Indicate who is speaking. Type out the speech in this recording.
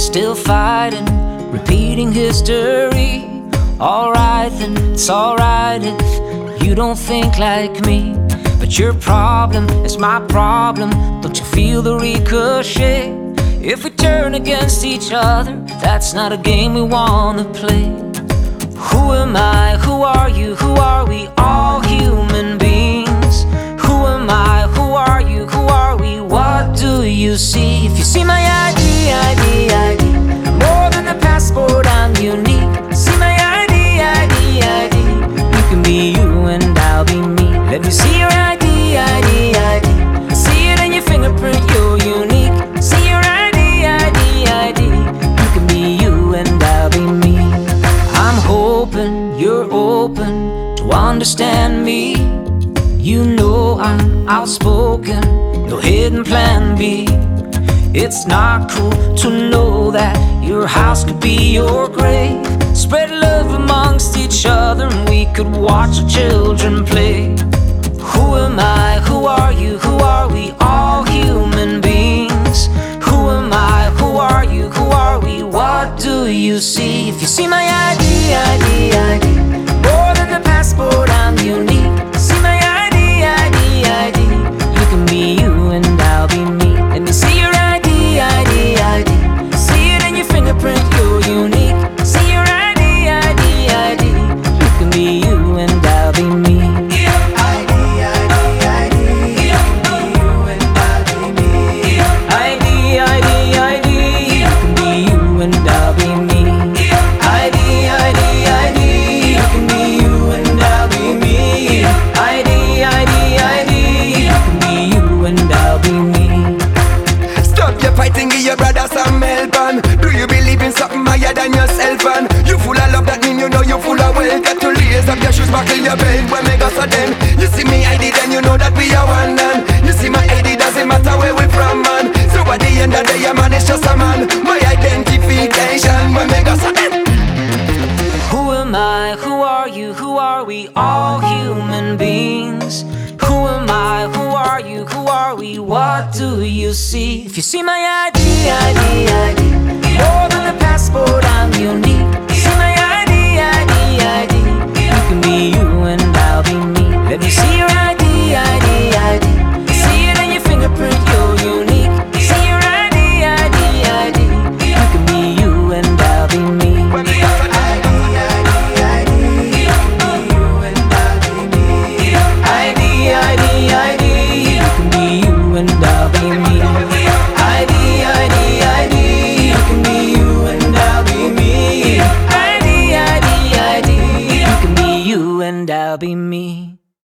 Speaker 1: still fighting, repeating history. Alright then, it's alright if you don't think like me, but your problem is my problem. Don't you feel the ricochet? If we turn against each other, that's not a game we wanna play. Who am I? Who are you? Who are we? All human beings. Who am I? Who are you? Who are we? What do you see? If you see my ID, more than a passport, I'm unique. See my ID, you can be you and I'll be me. Let me see your ID. See it in your fingerprint, you're unique. See your ID. You can be you and I'll be me. I'm hoping you're open to understand me. You know I'm outspoken, no hidden plan B. It's not cool to know that your house could be your grave. Spread love amongst each other and we could watch our children play. Who am I? Who are you? Who are we? All human beings. Who am I? Who are you? Who are we? What do you see? If you see my ID, more than a passport, I'm unique. See my ID, you can be you and I'll be me. Let me see your ID. See it in your fingerprint, you're unique. See your ID. You can be you and I'll be me.
Speaker 2: Do you believe in something higher than yourself? And you full of love, that mean you know you full of wealth. Got to lace up your shoes, buckle your belt. When me go so then you see me ID, then you know that we are one. And you see my ID, doesn't matter where we from, man. So at the end of the day, man, it's just a man. My identification, when me go so then.
Speaker 1: Who am I? Who are you? Who are we? All human beings. Who am I? Who are you? Who are we? What do you see? If you see my ID, more than a passport, I'm unique.